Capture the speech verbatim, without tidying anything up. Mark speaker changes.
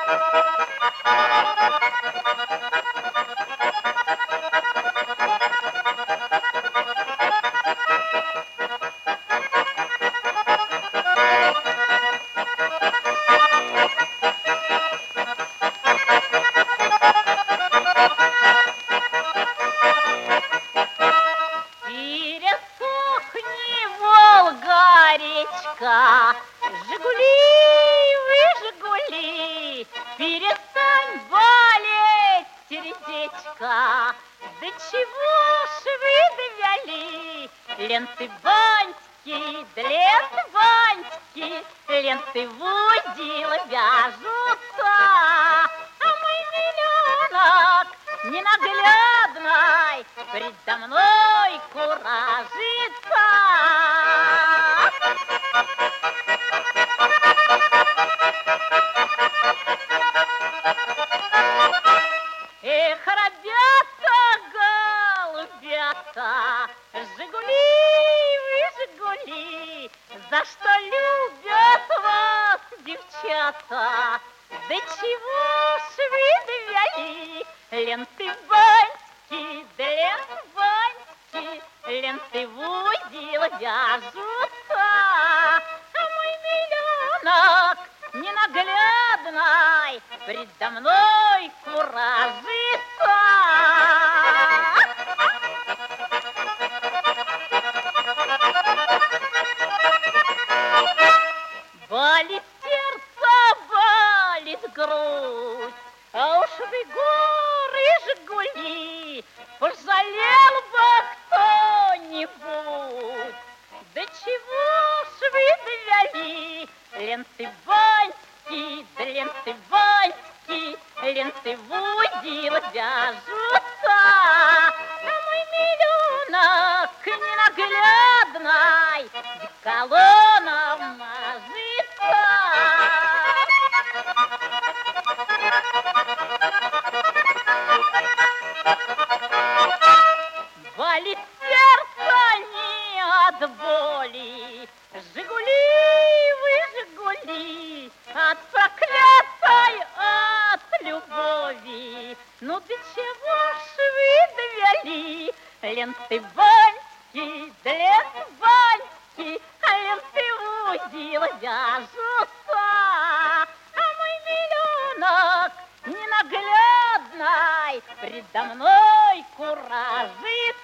Speaker 1: Жигули, вы, Жигули, перестань болеть, сердечко. Да чего ж вы довели? Ленты бантики, да ленты бантики, ленты в узел вяжутся. А мой миллионок ненаглядный предо мной куражится. Эх, ребята, голубята, Жигули, вы, Жигули, за что любят вас девчата? Да чего ж вы довели? Ленты бантики, да ленты бантики, ленты в узел вяжутся. А мой миллионок ненаглядный предо мной куражится. Болит сердце, болит грудь, а уж вы горы, Жигули, пожалел бы кто-нибудь. Да чего ж вы довели? Ленты бантики, да ленты бантики, ленты в узел вяжутся. А мой миллионок ненаглядный деколоном мажется. Болит сердце не от боли, Жигули, вы, Жигули, от проклятой, от любови. Ну до чего ж вы довели? Ленты бантики, да ленты бантики, а ленты в узел вяжутся. А мой миллионок ненаглядный предо мной куражится.